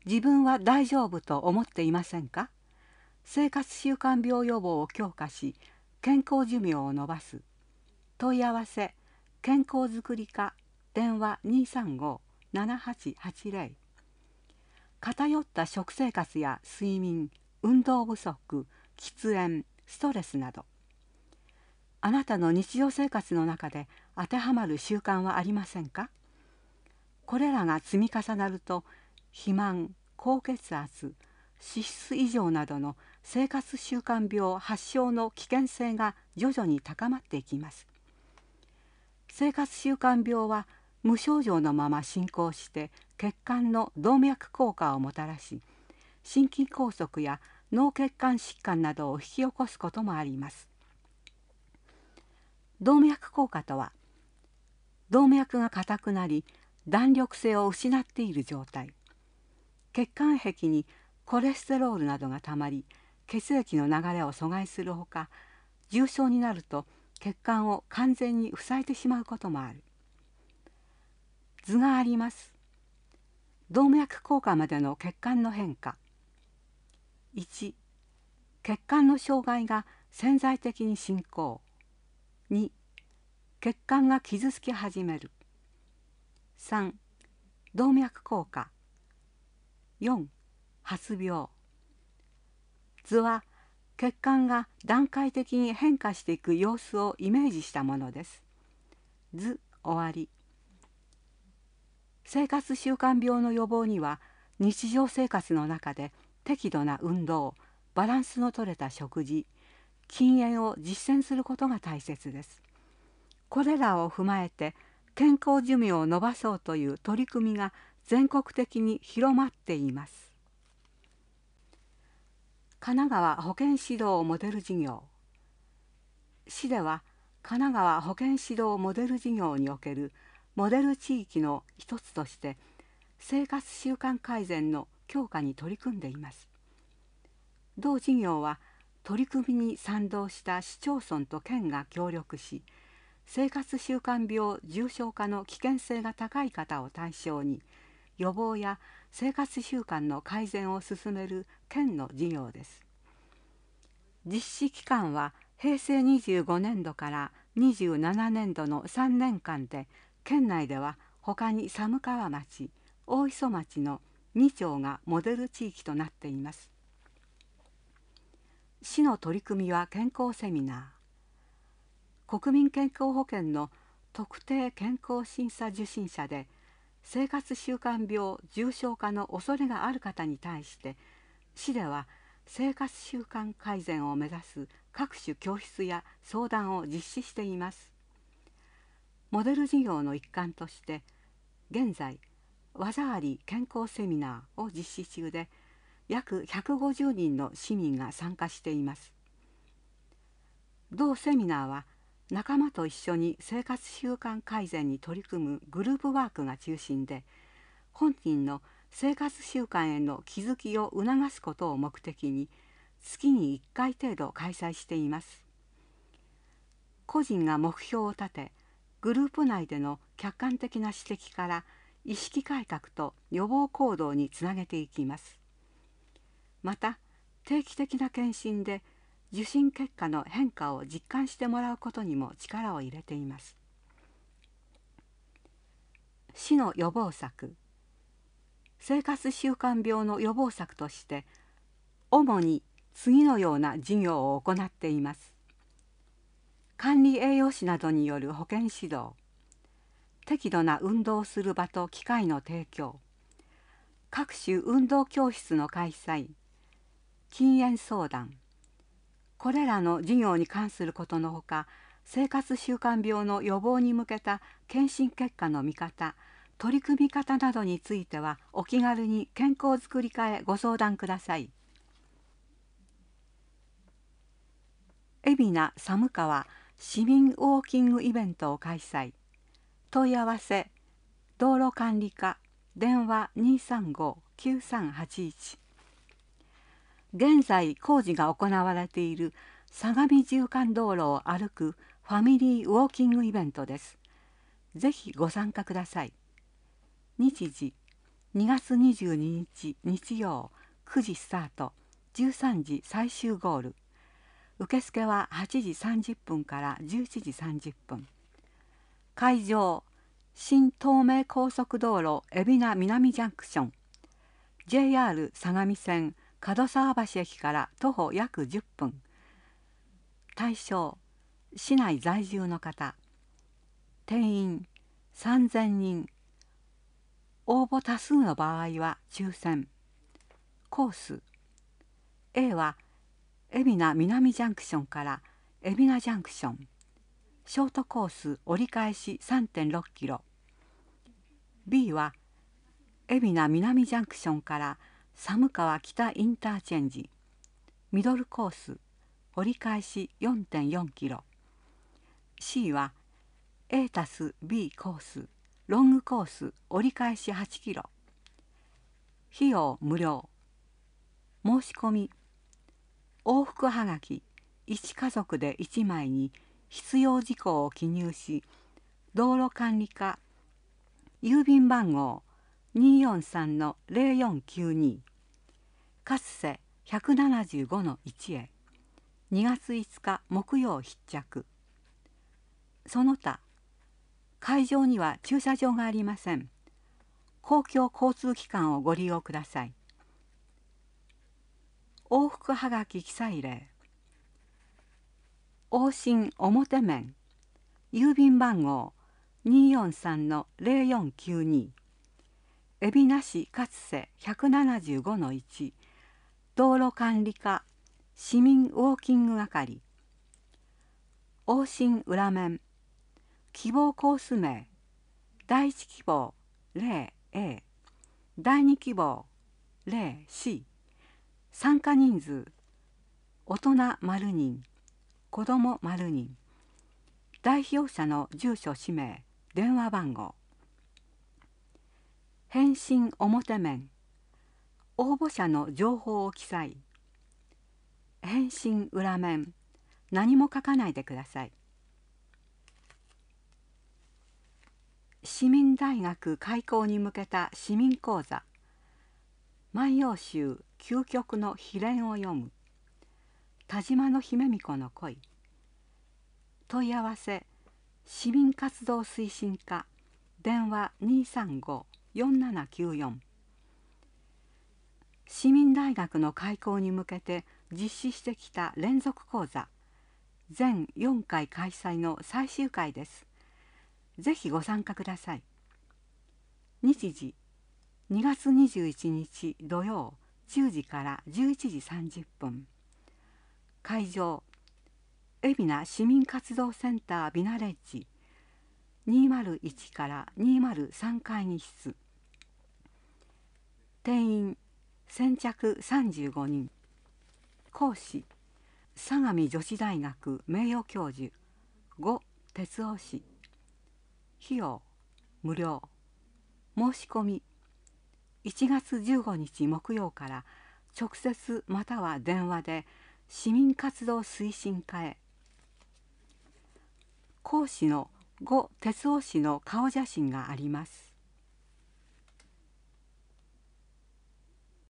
自分は大丈夫と思っていませんか？生活習慣病予防を強化し、健康寿命を延ばす。問い合わせ健康づくり課、電話235-7880。偏った食生活や睡眠、運動不足、喫煙、ストレスなど、あなたの日常生活の中で当てはまる習慣はありませんか？これらが積み重なると、肥満、高血圧、脂質異常などの生活習慣病発症の危険性が徐々に高まっていきます。生活習慣病は無症状のまま進行して血管の動脈硬化をもたらし、心筋梗塞や脳血管疾患などを引き起こすこともあります。動脈硬化とは、動脈が硬くなり弾力性を失っている状態。血管壁にコレステロールなどがたまり、血液の流れを阻害するほか、重症になると血管を完全に塞いでしまうこともある。図があります。動脈硬化までの血管の変化。1、血管の障害が潜在的に進行。2、血管が傷つき始める。3、動脈硬化。4、発病。図は血管が段階的に変化していく様子をイメージしたものです。図終わり。生活習慣病の予防には、日常生活の中で適度な運動、バランスのとれた食事、禁煙を実践することが大切です。これらを踏まえて健康寿命を延ばそうという取り組みが全国的に広まっています。神奈川保健指導モデル事業。市では神奈川保健指導モデル事業におけるモデル地域の一つとして生活習慣改善の強化に取り組んでいます。同事業は取り組みに賛同した市町村と県が協力し、生活習慣病重症化の危険性が高い方を対象に予防や生活習慣の改善を進める県の事業です。実施期間は平成25年度から27年度の3年間で、県内では他に寒川町、大磯町の2町がモデル地域となっています。市の取り組みは健康セミナー。国民健康保険の特定健康審査受診者で生活習慣病重症化の恐れがある方に対して、市では生活習慣改善を目指す各種教室や相談を実施しています。モデル事業の一環として現在技あり健康セミナーを実施中で、約150人の市民が参加しています。同セミナーは仲間と一緒に生活習慣改善に取り組むグループワークが中心で、本人の生活習慣への気づきを促すことを目的に月に1回程度開催しています。個人が目標を立て、グループ内での客観的な指摘から意識改革と予防行動につなげていきます。また定期的な検診で受診結果の変化を実感してもらうことにも力を入れています。市の予防策。生活習慣病の予防策として主に次のような事業を行っています。管理栄養士などによる保健指導、適度な運動をする場と機会の提供、各種運動教室の開催、禁煙相談。これらの事業に関することのほか、生活習慣病の予防に向けた検診結果の見方、取り組み方などについてはお気軽に健康づくり課へご相談ください。海老名寒川市民ウォーキングイベントを開催。問い合わせ道路管理課、電話235-9381。現在工事が行われている相模縦貫道路を歩くファミリーウォーキングイベントです。ぜひご参加ください。日時 2月22日日曜9時スタート、13時最終ゴール。受付は8時30分から11時30分。会場、新東名高速道路海老名南ジャンクション。JR 相模線門沢橋駅から徒歩約10分。対象、市内在住の方。定員3000人。応募多数の場合は抽選。コース A は海老名南ジャンクションから海老名ジャンクション。ショートコース折り返し 3.6 キロ。B は海老名南ジャンクションから寒川北インターチェンジ。ミドルコース折り返し 4.4 キロ。C は A たす B コースロングコース折り返し8キロ。費用無料。申し込み、往復はがき1家族で1枚に必要事項を記入し、道路管理課郵便番号 243-0492 かつせ175-1へ2月5日木曜必着。その他、会場には駐車場がありません。公共交通機関をご利用ください。往復はがき記載例。往診表面郵便番号 243-0492 海老名市勝瀬 175-1 道路管理課市民ウォーキング係。往診裏面希望コース名第1希望 0A 第2希望 0C。 参加人数大人○人子ども○人。代表者の住所氏名電話番号。返信表面応募者の情報を記載。返信裏面何も書かないでください。市民大学開校に向けた市民講座。万葉集究極の秘伝を読む。田島の姫巫女の恋。問い合わせ市民活動推進課電話 235-4794。市民大学の開校に向けて実施してきた連続講座全4回開催の最終回です。ぜひご参加ください。日時2月21日土曜10時から11時30分。会場海老名市民活動センタービナレッジ201から203会議室。定員先着35人。講師相模女子大学名誉教授呉哲夫氏。費用無料。申し込み1月15日木曜から直接または電話で市民活動推進課へ。講師の呉哲夫氏の顔写真があります。